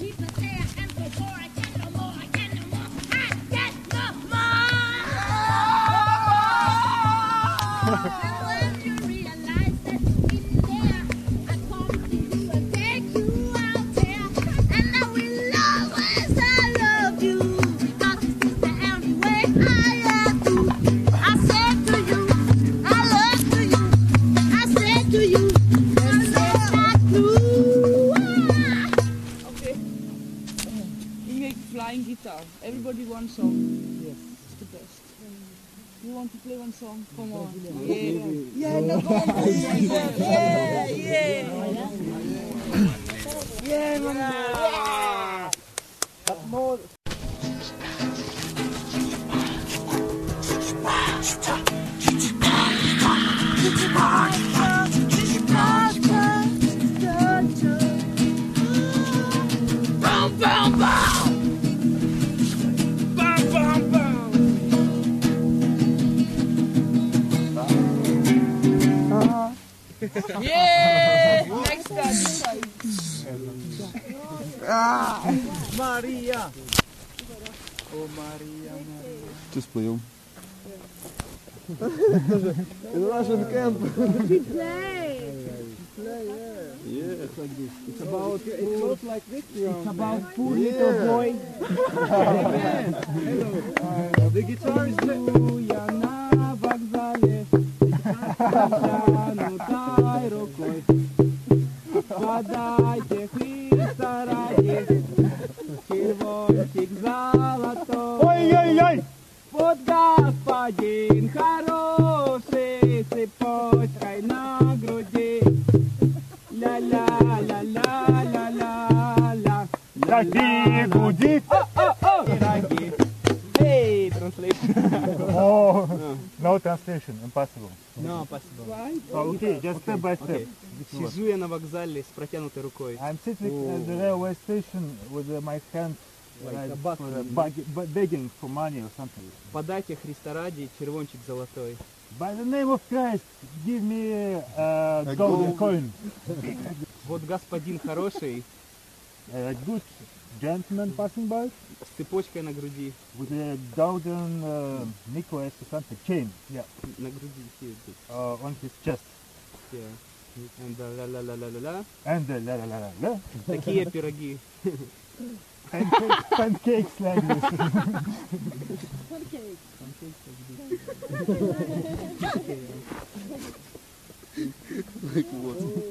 Flying guitar. Everybody one song. Yes. It's the best. You want to play one song? Come on. Yeah. Yeah, no, come on. Yeah, yeah. Yeah, man. Yeah. More. Yeah! Next time. Maria! Oh, Maria, Maria. Just play him. In Russian camp. We play. Yeah, it's like this. It's about it goes like this. It's about poor little boy. Hello. The guitar is Подайте Христа ради, червончик золотой. Ой-ой-ой! Вот господин хороший, цепочкой на груди. Ля-ля-ля-ля-ля-ля-ля. Такие гудит! Пироги. Hey, translation. Oh, no translation, impossible. No, possible. Okay, just step by step. Сижу я на вокзале с протянутой рукой. I'm sitting at the railway station with my hands begging for money or something. Подайте Христа ради, червончик золотой. By the name of Christ, give me a golden coin. Вот господин хороший A good gentleman passing by с цепочкой на груди. with a golden necklace or something, chain, yeah, На груди. Here, this. on his chest. Yeah. And ла-ла-ла-ла-ла-ла. And la la la la la. Такие пироги. Pancakes like this. Like what?